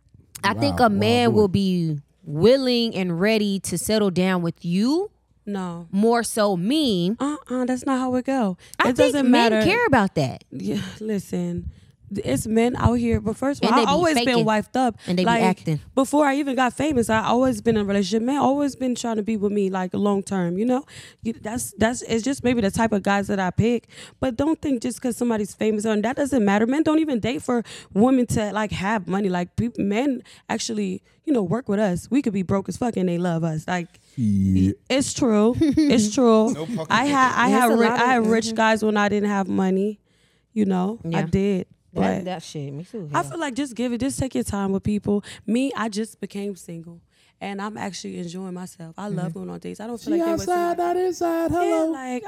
boy. will be willing and ready to settle down with you No. more so me. That's not how it go. I It think doesn't men matter. care about that. Yeah, listen. It's men out here, but first of And all, they I be always been faking. wifed up. And they be like, acting. Before I even got famous, I always been in a relationship. Men always been trying to be with me like long term. You know, that's it's just maybe the type of guys that I pick. But don't think just because somebody's famous and that doesn't matter. Men don't even date for women to like have money. Like men actually, work with us. We could be broke as fuck and they love us. Like. Yeah. It's true. It's true. No pocket I had There's a lot of- rich guys when I didn't have money. I Yeah. did. But That shit, me too. I feel like just take your time with people. Me, I just became single, and I'm actually enjoying myself. I love going on dates. I don't feel She like they're wasting my outside, not inside. yeah, Hello. like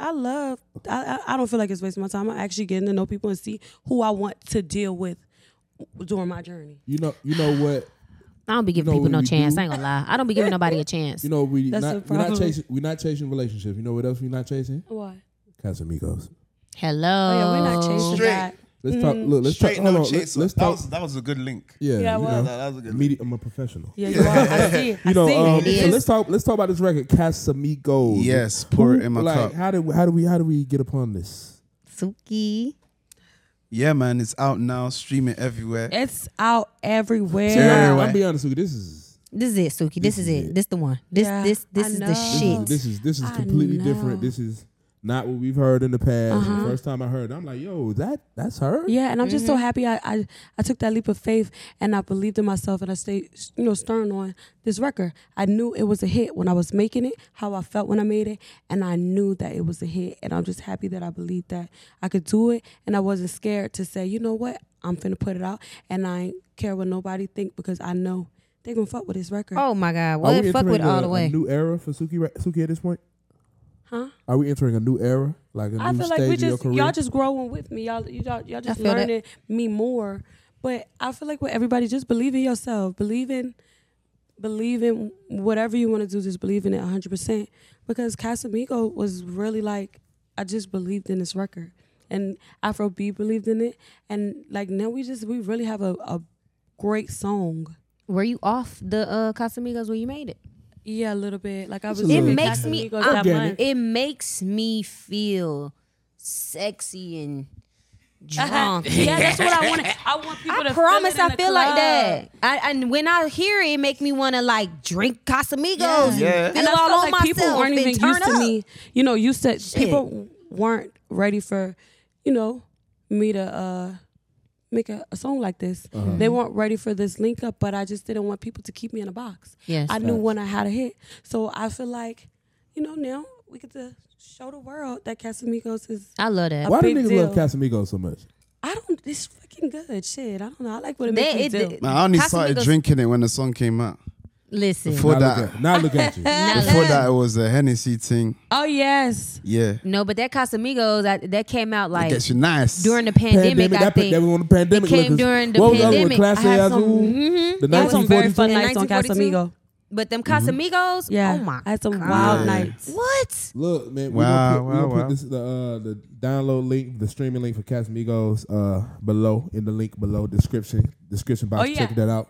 I don't feel like it's wasting my time. I'm actually getting to know people and see who I want to deal with during my journey. You know what? I don't be giving know people what no we chance. do? I ain't gonna lie. I don't be giving nobody a chance. We're That's the not problem. chasing. We're not chasing relationships. You know what else we're not chasing? Why? Casamigos. Hello. Oh yeah, we're not chasing Straight. that. Let's talk. Look, let's talk. Straight Hold no on. chase. Let's that talk. that was a good link. Yeah, Yeah, you well, know, that was a good media, I'm a professional. Yeah, you are. I see it. You know, I see it. so let's talk about this record, Casamigos. Yes, pour it in my like, cup. How do we get upon this? Suki. Yeah, man, it's out now, streaming everywhere. It's out everywhere. Yeah. I'll be honest with you. This is This is it, Suki. This is it. This the one. This Yeah, this I is the know. shit. this is I completely know. different. This is not what we've heard in the past. The first time I heard it, I'm like, yo, that's her? Yeah, and I'm just so happy I took that leap of faith and I believed in myself and I stayed, stern on this record. I knew it was a hit when I was making it, how I felt when I made it, and I knew that it was a hit. And I'm just happy that I believed that I could do it, and I wasn't scared to say, you know what, I'm finna put it out, and I ain't care what nobody think because I know they gonna fuck with this record. Oh my God. Are What we fuck with entering all the a way? new era for Suki at this point? Huh? Are we entering a new era, like a I new feel stage like of your career? y'all just growing with me. Y'all just feel that. learning me more. But I feel like with everybody, just believe in yourself. Believe in whatever you want to do. Just believe in it 100%. Because Casamigo was really like, I just believed in this record. And Afrobeat believed in it. And like now we really have a great song. Were you off the Casamigos when you made it? Yeah, a little bit. Like I was. It giving makes me. Casamigos that month. It makes me feel sexy and drunk. Yeah, that's what I want. I want people to. I promise, feel it in I the feel like club. that. And when I hear it, make me want to like drink Casamigos. Yeah. And And feel I all felt on like people myself weren't and even turn used to up. me. Used to people weren't ready for, me to make a song like this. They weren't ready for this link up, but I just didn't want people to keep me in a box. Yes, I knew facts. when I had a hit. So I feel like, now we get to show the world that Casamigos is. I love that. A Why do big niggas deal. love Casamigos so much? It's fucking good. Shit. I don't know. I like what it They- makes me do. Man, I only started Casamigos- drinking it when the song came out. Listen. Before Now that, look at you. before that, it was a Hennessy thing. Oh, yes. Yeah, No, but that Casamigos that came out it like gets you nice. during the pandemic. I think that was on the pandemic. It came look, 'cause during the what was the other one? pandemic. Class I had A some- Azul, the I had some very fun 1942. nights on 1942. Casamigo. But them Casamigos, Yeah. oh my I had some God. wild Yeah. nights. What? Look, man, Wow, we're gonna wow. put this the download link, the streaming link for Casamigos below in the link below description box. Oh, yeah. Check that out.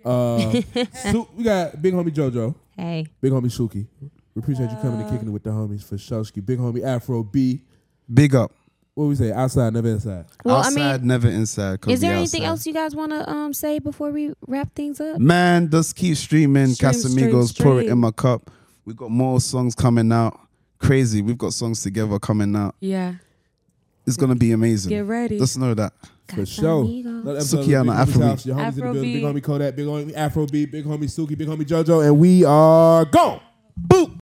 We got big homie JoJo, Hey. big homie Suki. We appreciate you coming and kicking it with the homies for Shoski. Big homie Afro B. Big up. What we say? Outside, never inside. Well, Outside, I mean, never inside. 'Cause is there we anything outside. else you guys want to say before we wrap things up? Man, just keep streaming. Stream, Casamigos, pour it stream. in my cup. We got more songs coming out. Crazy. We've got songs together coming out. Yeah. It's gonna be amazing. Get ready. Just know that. For sure. Casamigos. Another episode of Sukiana, Big Homie's Afrobeat. House. Your homies in the building. Big Afrobeat. homie Kodak, big homie Afrobeat, big homie Suki, big homie JoJo, and we are gone. Boop.